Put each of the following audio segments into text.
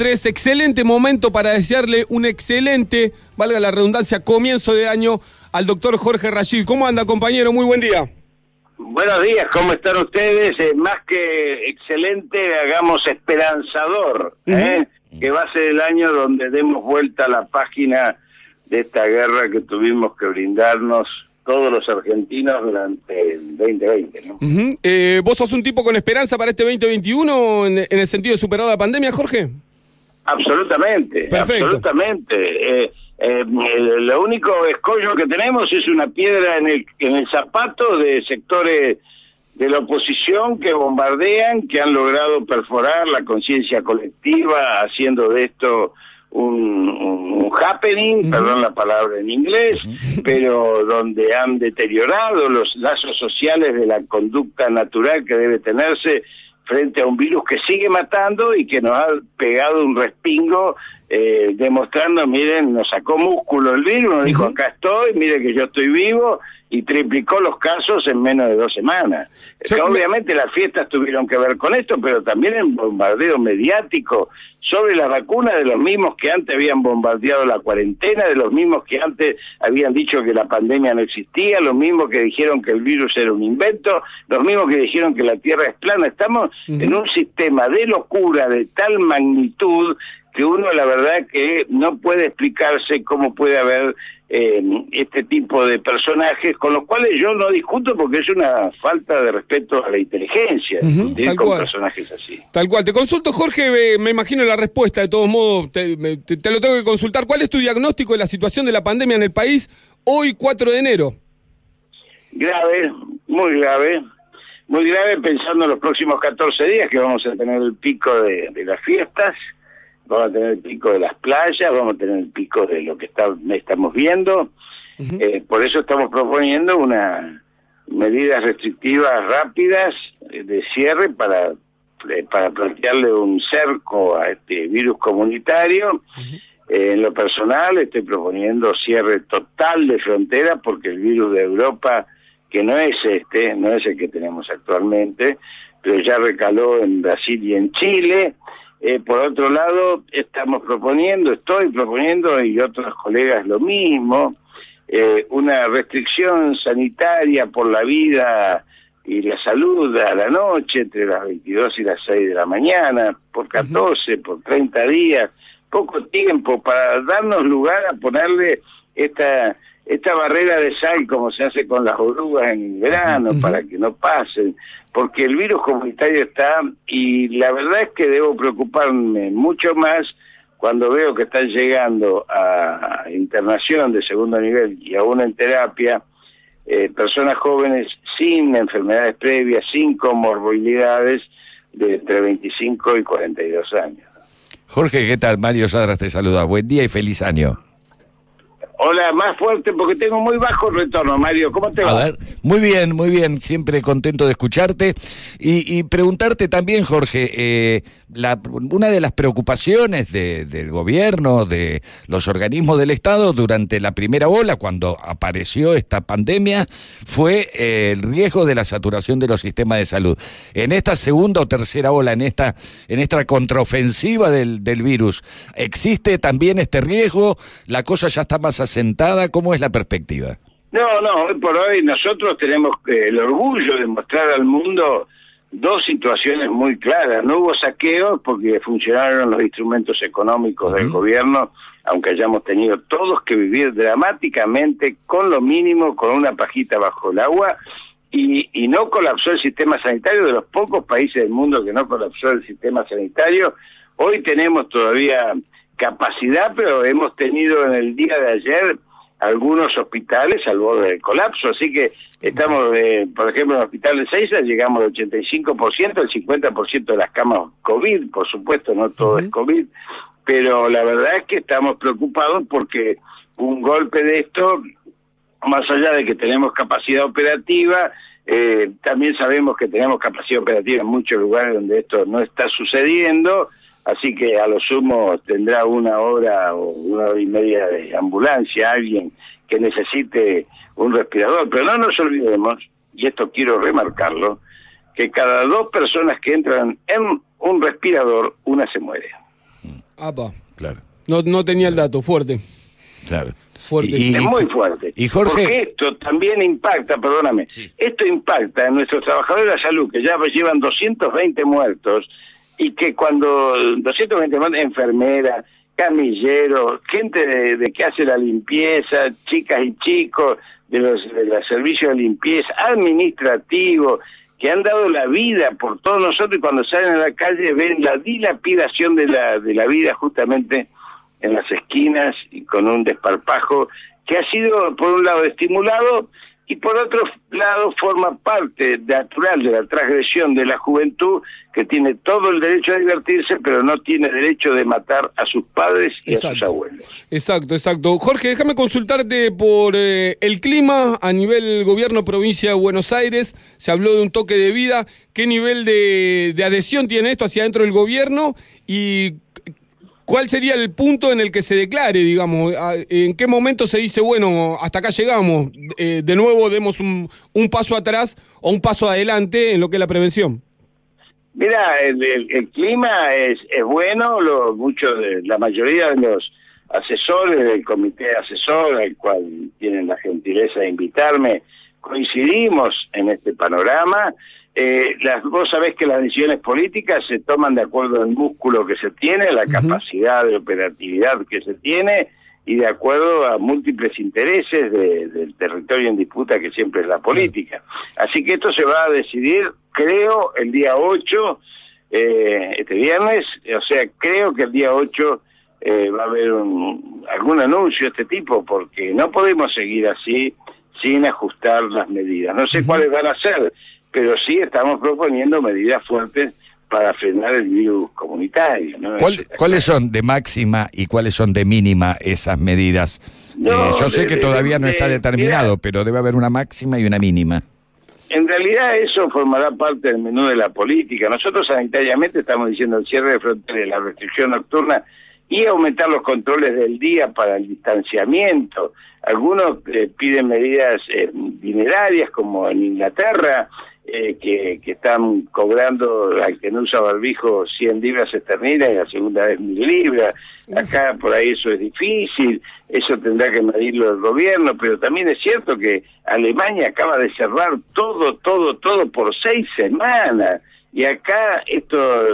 Excelente momento para desearle un excelente, valga la redundancia, comienzo de año al doctor Jorge Rashid. ¿Cómo anda, compañero? Muy buen día. Buenos días, ¿cómo están ustedes? Más que excelente, hagamos esperanzador, que va a ser el año donde demos vuelta a la página de esta guerra que tuvimos que brindarnos todos los argentinos durante el 2020, ¿no? ¿Vos sos un tipo con esperanza para este 2021 en el sentido de superar la pandemia, Jorge? Absolutamente, perfecto. Absolutamente. Lo único escollo que tenemos es una piedra en el zapato de sectores de la oposición que bombardean, que han logrado perforar la conciencia colectiva, haciendo de esto un happening, perdón la palabra en inglés, pero donde han deteriorado los lazos sociales de la conducta natural que debe tenerse frente a un virus que sigue matando y que nos ha pegado un respingo, demostrando, miren, nos sacó músculo el virus, nos dijo, acá estoy, mire que yo estoy vivo, y triplicó los casos en menos de 2 semanas. Obviamente las fiestas tuvieron que ver con esto, pero también el bombardeo mediático sobre las vacunas de los mismos que antes habían bombardeado la cuarentena, de los mismos que antes habían dicho que la pandemia no existía, los mismos que dijeron que el virus era un invento, los mismos que dijeron que la Tierra es plana. Estamos en un sistema de locura de tal magnitud que uno la verdad que no puede explicarse cómo puede haber este tipo de personajes, con los cuales yo no discuto porque es una falta de respeto a la inteligencia discutir con personajes así. Tal cual. Te consulto, Jorge, me imagino la respuesta, de todos modos, te lo tengo que consultar. ¿Cuál es tu diagnóstico de la situación de la pandemia en el país hoy, 4 de enero? Grave, muy pensando en los próximos 14 días que vamos a tener el pico de las fiestas, vamos a tener el pico de las playas, vamos a tener el pico de lo que estamos viendo. Por eso estamos proponiendo unas medidas restrictivas rápidas de cierre para plantearle un cerco a este virus comunitario. En lo personal estoy proponiendo cierre total de fronteras porque el virus de Europa, que no es el que tenemos actualmente, pero ya recaló en Brasil y en Chile. Por otro lado, estoy proponiendo, y otros colegas lo mismo, una restricción sanitaria por la vida y la salud a la noche, entre las 22 y las 6 de la mañana, por 14, por 30 días, poco tiempo, para darnos lugar a ponerle esta barrera de sal como se hace con las orugas en verano, para que no pasen, porque el virus comunitario está, y la verdad es que debo preocuparme mucho más cuando veo que están llegando a internación de segundo nivel y aún en terapia, personas jóvenes sin enfermedades previas, sin comorbilidades, de entre 25 y 42 años. Jorge, ¿qué tal? Mario Sadras te saluda. Buen día y feliz año. Hola, más fuerte porque tengo muy bajo el retorno, Mario. ¿Cómo te va? A ver, muy bien, siempre contento de escucharte. Y preguntarte también, Jorge, una de las preocupaciones del gobierno, de los organismos del Estado durante la primera ola, cuando apareció esta pandemia, fue el riesgo de la saturación de los sistemas de salud. En esta segunda o tercera ola, en esta contraofensiva del virus, ¿existe también este riesgo? ¿La cosa ya está más asentada? ¿Cómo es la perspectiva? No, hoy por hoy nosotros tenemos el orgullo de mostrar al mundo 2 situaciones muy claras. No hubo saqueos porque funcionaron los instrumentos económicos del gobierno, aunque hayamos tenido todos que vivir dramáticamente con lo mínimo, con una pajita bajo el agua, y no colapsó el sistema sanitario. De los pocos países del mundo que no colapsó el sistema sanitario, hoy tenemos todavía capacidad, pero hemos tenido en el día de ayer algunos hospitales al borde del colapso, así que estamos, por ejemplo, en el hospital de Seiza llegamos al 85%, el 50% de las camas COVID, por supuesto, no todo es COVID, pero la verdad es que estamos preocupados porque un golpe de esto, más allá de que tenemos capacidad operativa, también sabemos que tenemos capacidad operativa en muchos lugares donde esto no está sucediendo. Así que a lo sumo tendrá 1 hora o 1 hora y media de ambulancia alguien que necesite un respirador. Pero no nos olvidemos, y esto quiero remarcarlo, que cada 2 personas que entran en un respirador, una se muere. Apa. Claro. No tenía el dato, fuerte. Claro. Fuerte. Es muy fuerte. Y Jorge... Porque esto también impacta, perdóname, esto impacta en nuestros trabajadores de la salud, que ya llevan 220 muertos, y que cuando 220 muertos, enfermeras, camilleros, gente de que hace la limpieza, chicas y chicos de los servicios de limpieza, administrativos, que han dado la vida por todos nosotros, y cuando salen a la calle ven la dilapidación de la vida justamente en las esquinas y con un desparpajo que ha sido por un lado estimulado y por otro lado forma parte natural de la transgresión de la juventud, que tiene todo el derecho a divertirse, pero no tiene derecho de matar a sus padres y a sus abuelos. Exacto. Jorge, déjame consultarte por el clima a nivel gobierno provincia de Buenos Aires. Se habló de un toque de vida. ¿Qué nivel de adhesión tiene esto hacia dentro del gobierno? Y ¿cuál sería el punto en el que se declare, digamos? ¿En qué momento se dice, bueno, hasta acá llegamos? De nuevo demos un paso atrás o un paso adelante en lo que es la prevención. Mira, el clima es bueno, la mayoría de los asesores del comité asesor, al cual tienen la gentileza de invitarme, coincidimos en este panorama. Vos sabés que las decisiones políticas se toman de acuerdo al músculo que se tiene, la capacidad de operatividad que se tiene, y de acuerdo a múltiples intereses del territorio en disputa, que siempre es la política. Así que esto se va a decidir, creo, el día 8, este viernes, o sea, creo que el día 8 va a haber algún anuncio de este tipo, porque no podemos seguir así sin ajustar las medidas. No sé cuáles van a ser, pero sí estamos proponiendo medidas fuertes para frenar el virus comunitario, ¿no? ¿Cuáles son de máxima y cuáles son de mínima esas medidas? Yo sé que todavía no está determinado, pero debe haber una máxima y una mínima. En realidad eso formará parte del menú de la política. Nosotros sanitariamente estamos diciendo el cierre de fronteras, la restricción nocturna y aumentar los controles del día para el distanciamiento. Algunos piden medidas dinerarias, como en Inglaterra, que están cobrando al que no usa barbijo 100 libras esterlinas y la segunda vez 1.000 libras. Acá por ahí eso es difícil, eso tendrá que medirlo el gobierno, pero también es cierto que Alemania acaba de cerrar todo por 6 semanas, y acá estos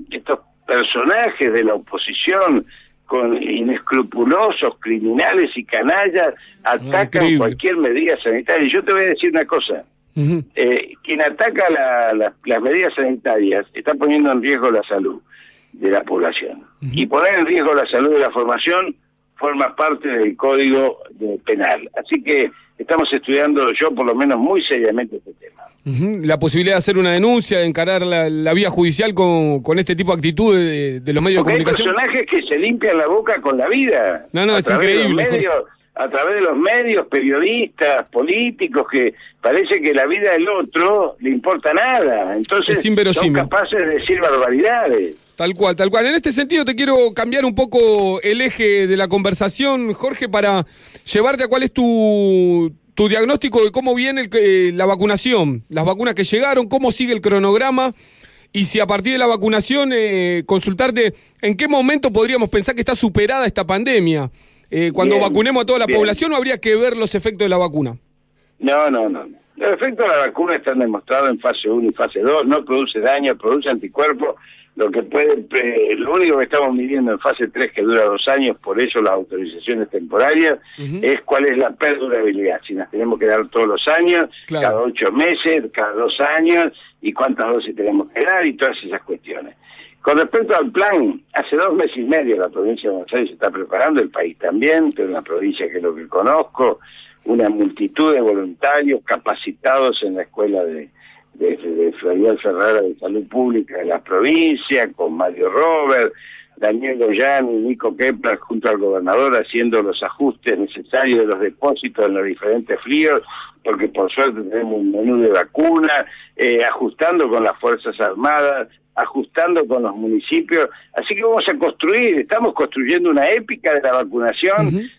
personajes de la oposición, con inescrupulosos, criminales y canallas, atacan cualquier medida sanitaria. Y yo te voy a decir una cosa, quien ataca las medidas sanitarias está poniendo en riesgo la salud de la población. Y poner en riesgo la salud de la formación forma parte del Código Penal. Así que estamos estudiando, yo por lo menos muy seriamente, este tema. La posibilidad de hacer una denuncia, de encarar la vía judicial con este tipo de actitudes de los medios de comunicación. Hay personajes que se limpian la boca con la vida. No, es increíble. A través de los medios, periodistas, políticos, que parece que la vida del otro le importa nada. Entonces son capaces de decir barbaridades. Tal cual. En este sentido te quiero cambiar un poco el eje de la conversación, Jorge, para llevarte a cuál es tu diagnóstico de cómo viene la vacunación, las vacunas que llegaron, cómo sigue el cronograma, y si a partir de la vacunación consultarte en qué momento podríamos pensar que está superada esta pandemia. Cuando vacunemos a toda la población, ¿o habría que ver los efectos de la vacuna? No. Los efectos de la vacuna están demostrados en fase 1 y fase 2, no produce daño, produce anticuerpos. Lo único que estamos midiendo en fase 3, que dura 2 años, por eso las autorizaciones temporarias, es cuál es la perdurabilidad, si las tenemos que dar todos los años, cada 8 meses, cada 2 años, y cuántas dosis tenemos que dar, y todas esas cuestiones. Con respecto al plan, hace 2 meses y medio la provincia de Buenos Aires se está preparando, el país también, pero una provincia que es lo que conozco, una multitud de voluntarios capacitados en la escuela de Florial Ferrara de Salud Pública de la provincia, con Mario Robert, Daniel Goyan y Nico Kepler junto al gobernador, haciendo los ajustes necesarios de los depósitos en los diferentes fríos, porque por suerte tenemos un menú de vacuna, ajustando con las Fuerzas Armadas, ajustando con los municipios. Así que estamos construyendo una épica de la vacunación,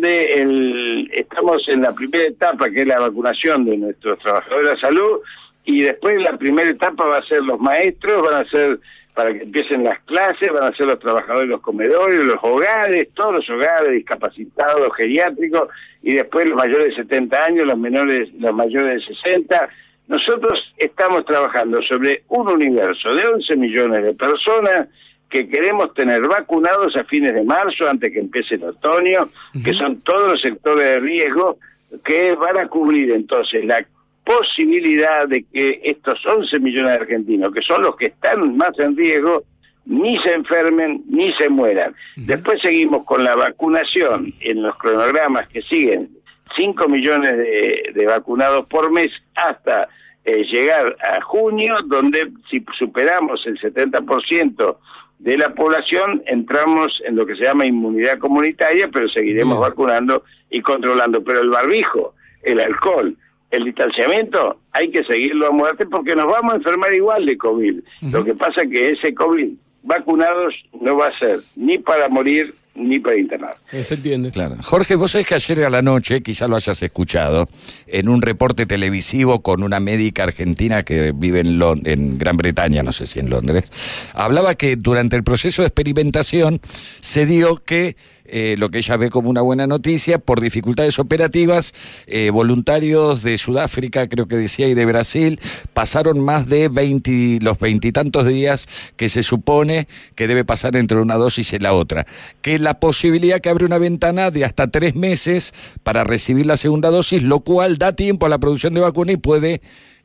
donde estamos en la primera etapa, que es la vacunación de nuestros trabajadores de la salud, y después la primera etapa va a ser los maestros, van a ser para que empiecen las clases, van a ser los trabajadores de los comedores, los hogares, todos los hogares, discapacitados, geriátricos, y después los mayores de 70 años, los mayores de 60. Nosotros estamos trabajando sobre un universo de 11 millones de personas que queremos tener vacunados a fines de marzo, antes que empiece el otoño, que son todos los sectores de riesgo, que van a cubrir entonces la posibilidad de que estos 11 millones de argentinos, que son los que están más en riesgo, ni se enfermen ni se mueran. Después seguimos con la vacunación en los cronogramas que siguen, 5 millones de vacunados por mes hasta llegar a junio, donde si superamos el 70% de la población, entramos en lo que se llama inmunidad comunitaria, pero seguiremos vacunando y controlando. Pero el barbijo, el alcohol, el distanciamiento, hay que seguirlo a muerte porque nos vamos a enfermar igual de COVID. Lo que pasa es que ese COVID vacunados no va a ser ni para morir ni para internar. Se entiende. Claro. Jorge, vos sabés que ayer a la noche, quizá lo hayas escuchado, en un reporte televisivo con una médica argentina que vive en Gran Bretaña, no sé si en Londres, hablaba que durante el proceso de experimentación se dio que, lo que ella ve como una buena noticia, por dificultades operativas, voluntarios de Sudáfrica, creo que decía, y de Brasil, pasaron más de los 20 y tantos días que se supone que debe pasar entre una dosis y la otra. Que la posibilidad que abre una ventana de hasta 3 meses para recibir la segunda dosis, lo cual da tiempo a la producción de vacuna y puede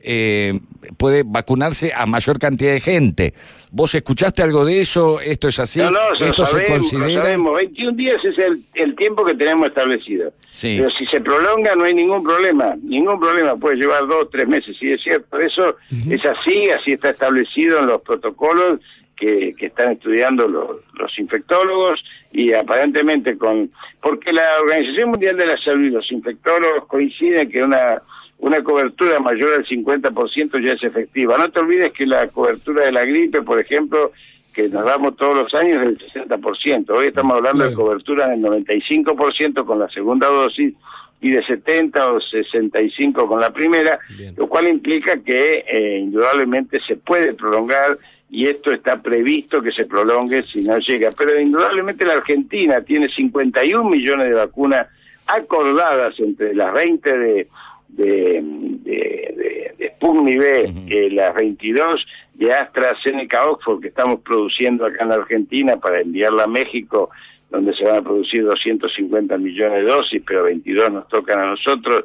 vacunarse a mayor cantidad de gente. ¿Vos escuchaste algo de eso? ¿Esto es así? No, ¿Esto se considera? Lo sabemos. 21 días es el tiempo que tenemos establecido. Sí. Pero si se prolonga no hay ningún problema. Puede llevar 2, 3 meses. Sí, es cierto. Eso es así está establecido en los protocolos que están estudiando los infectólogos, y aparentemente porque la Organización Mundial de la Salud y los infectólogos coinciden que una cobertura mayor al 50% ya es efectiva. No te olvides que la cobertura de la gripe, por ejemplo, que nos damos todos los años, es del 60%. Hoy estamos hablando de cobertura del 95% con la segunda dosis y de 70 o 65 con la primera, lo cual implica que indudablemente se puede prolongar, y esto está previsto que se prolongue si no llega. Pero indudablemente la Argentina tiene 51 millones de vacunas acordadas entre las 20 de Sputnik V, las 22 de AstraZeneca Oxford, que estamos produciendo acá en la Argentina para enviarla a México, donde se van a producir 250 millones de dosis, pero 22 nos tocan a nosotros,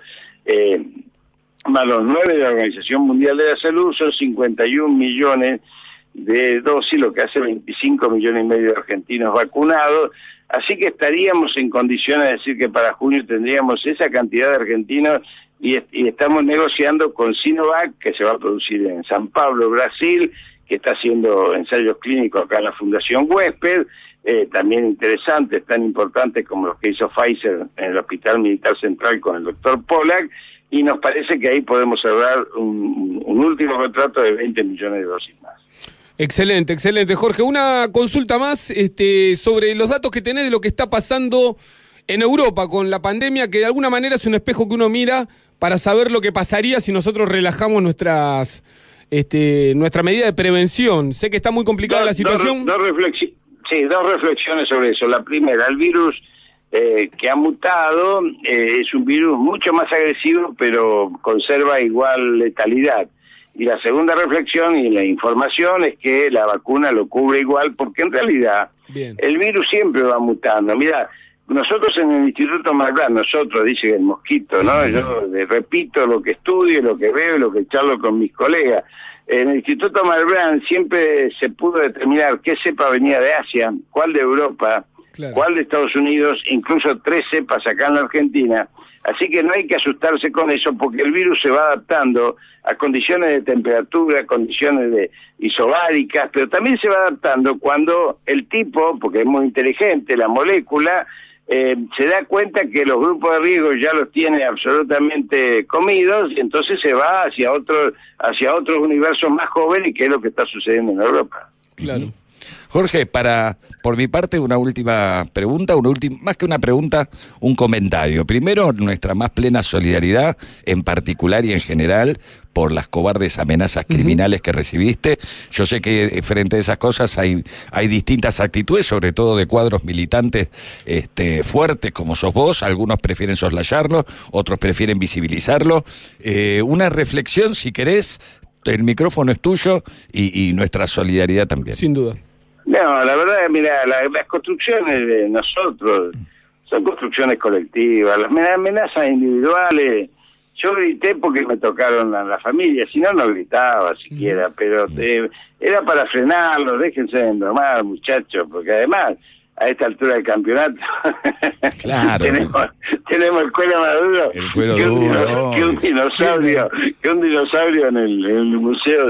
más los 9 de la Organización Mundial de la Salud, son 51 millones de dosis, lo que hace 25 millones y medio de argentinos vacunados. Así que estaríamos en condiciones de decir que para junio tendríamos esa cantidad de argentinos, y estamos negociando con Sinovac, que se va a producir en San Pablo, Brasil, que está haciendo ensayos clínicos acá en la Fundación Huésped, también interesantes, tan importantes como los que hizo Pfizer en el Hospital Militar Central con el doctor Pollack, y nos parece que ahí podemos cerrar un último contrato de 20 millones de dosis más. Excelente, excelente. Jorge, una consulta más sobre los datos que tenés de lo que está pasando en Europa con la pandemia, que de alguna manera es un espejo que uno mira para saber lo que pasaría si nosotros relajamos nuestra medida de prevención. Sé que está muy complicada la situación. Dos reflexiones sobre eso. La primera, el virus que ha mutado es un virus mucho más agresivo, pero conserva igual letalidad. Y la segunda reflexión y la información es que la vacuna lo cubre igual, porque en realidad el virus siempre va mutando. Mira, nosotros en el Instituto Malbrán, dice el mosquito, ¿no? Yo repito lo que estudio, lo que veo, lo que charlo con mis colegas. En el Instituto Malbrán siempre se pudo determinar qué cepa venía de Asia, cuál de Europa, cuál de Estados Unidos, incluso 3 cepas acá en la Argentina. Así que no hay que asustarse con eso, porque el virus se va adaptando a condiciones de temperatura, condiciones isobáricas, pero también se va adaptando cuando el tipo, porque es muy inteligente, la molécula, se da cuenta que los grupos de riesgo ya los tiene absolutamente comidos, y entonces se va hacia otros universos más jóvenes, que es lo que está sucediendo en Europa. Claro. Jorge, por mi parte, una última pregunta, más que una pregunta, un comentario. Primero, nuestra más plena solidaridad, en particular y en general, por las cobardes amenazas criminales que recibiste. Yo sé que frente a esas cosas hay distintas actitudes, sobre todo de cuadros militantes fuertes como sos vos. Algunos prefieren soslayarlo, otros prefieren visibilizarlo. Una reflexión, si querés, el micrófono es tuyo y nuestra solidaridad también. Sin duda. No, la verdad, mira, las construcciones de nosotros son construcciones colectivas. Las amenazas individuales, yo grité porque me tocaron a la familia, si no, no gritaba siquiera, pero era para frenarlo. Déjense de bromar, muchachos, porque además, a esta altura del campeonato, claro, tenemos el cuero más duro, que un dinosaurio en el museo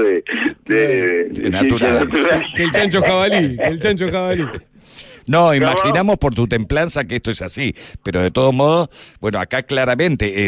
de naturales. Que el chancho jabalí. No, imaginamos por tu templanza que esto es así, pero de todos modos, bueno, acá claramente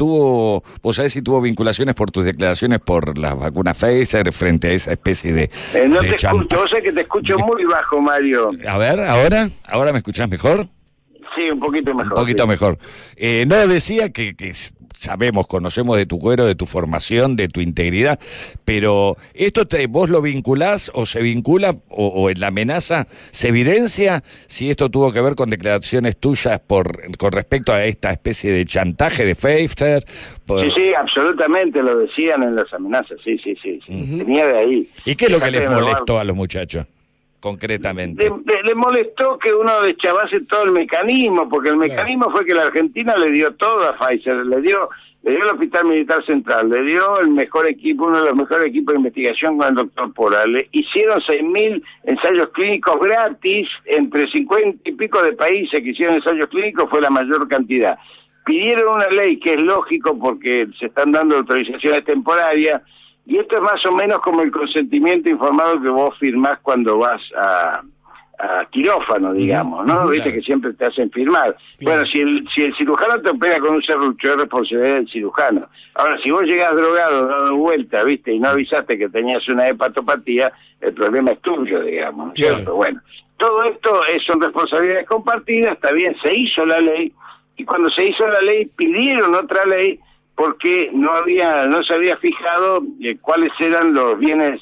vos sabés si tuvo vinculaciones por tus declaraciones por las vacunas Pfizer frente a esa especie de no te escucho, vos sabés que te escucho muy bajo, Mario. A ver, ¿ahora me escuchás mejor? Sí, un poquito mejor. Un poquito mejor. No, decía que sabemos, conocemos de tu cuero, de tu formación, de tu integridad, pero ¿esto vos lo vinculás o se vincula o en la amenaza se evidencia si esto tuvo que ver con declaraciones tuyas con respecto a esta especie de chantaje de Pfizer? Sí, absolutamente, lo decían en las amenazas, sí. Venía de ahí. ¿Y qué es lo que les molestó a los muchachos? Concretamente. Le molestó que uno deschavase todo el mecanismo, porque el mecanismo fue que la Argentina le dio todo a Pfizer, le dio el Hospital Militar Central, le dio el mejor equipo, uno de los mejores equipos de investigación con el doctor Pora, le hicieron 6.000 ensayos clínicos gratis, entre 50 y pico de países que hicieron ensayos clínicos, fue la mayor cantidad. Pidieron una ley que es lógico porque se están dando autorizaciones temporarias. Y esto es más o menos como el consentimiento informado que vos firmás cuando vas a quirófano, digamos, ¿no? Viste claro, que siempre te hacen firmar. Claro. Bueno, si el cirujano te opera con un serrucho, es responsabilidad del cirujano. Ahora, si vos llegás drogado, dado vuelta, viste, y no avisaste que tenías una hepatopatía, el problema es tuyo, digamos, ¿no es cierto? Bueno, todo esto son responsabilidades compartidas, está bien, se hizo la ley, y cuando se hizo la ley, pidieron otra ley, porque no se había fijado cuáles eran los bienes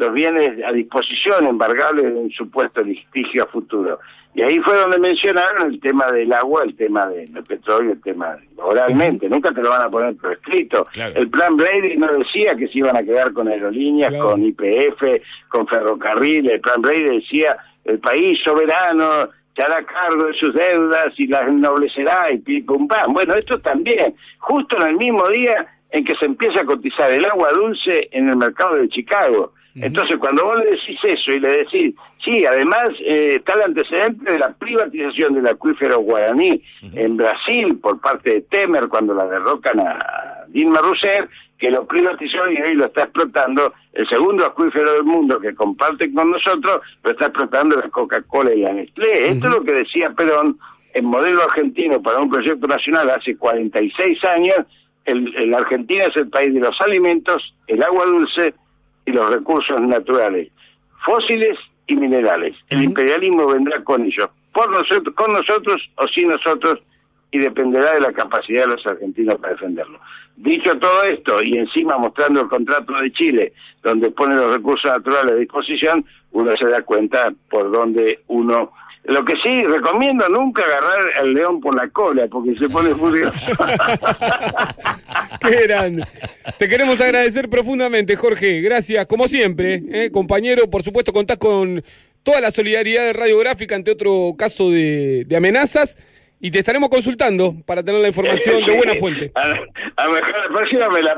a disposición embargables de un supuesto litigio a futuro. Y ahí fue donde mencionaron el tema del agua, el tema del petróleo, el tema oralmente, nunca te lo van a poner por escrito. Claro. El plan Brady no decía que se iban a quedar con aerolíneas, claro, con YPF, con ferrocarril. El plan Brady decía el país soberano se hará cargo de sus deudas y las ennoblecerá y pim pum pam. Bueno, esto también, justo en el mismo día en que se empieza a cotizar el agua dulce en el mercado de Chicago. Entonces, cuando vos le decís eso y le decís, sí, además está el antecedente de la privatización del acuífero Guaraní en Brasil por parte de Temer cuando la derrocan a Dilma Rousseff, que lo privatizó y hoy lo está explotando el segundo acuífero del mundo que comparten con nosotros, lo está explotando la Coca-Cola y la Nestlé. Esto es lo que decía Perón en modelo argentino para un proyecto nacional hace 46 años. La Argentina es el país de los alimentos, el agua dulce y los recursos naturales, fósiles y minerales. El imperialismo vendrá con ellos, con nosotros o sin nosotros, y dependerá de la capacidad de los argentinos para defenderlo. Dicho todo esto, y encima mostrando el contrato de Chile, donde pone los recursos naturales a disposición, uno se da cuenta por dónde uno... Lo que sí, recomiendo nunca agarrar al león por la cola, porque se pone furioso. Qué grande. Te queremos agradecer profundamente, Jorge. Gracias, como siempre, compañero. Por supuesto, contás con toda la solidaridad de Radiográfica ante otro caso de amenazas. Y te estaremos consultando para tener la información de buena fuente. A lo mejor la próxima me la